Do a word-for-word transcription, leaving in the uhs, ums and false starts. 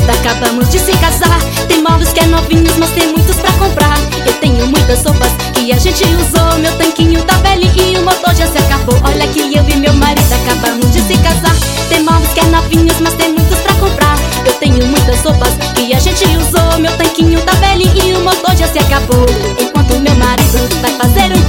marido acabamos de se casar. Tem móveis que é novinhos, mas tem muitos pra comprar. Eu tenho muitas roupas que a gente usou. Meu tanquinho tá velho e o motor já se acabou. Olha que eu e meu marido acabamos de se casar. Tem móveis que é novinhos, mas tem muitos pra comprar. Eu tenho muitas roupas que a gente usou. Meu tanquinho tá velho e o motor já se acabou. Enquanto meu marido vai fazer um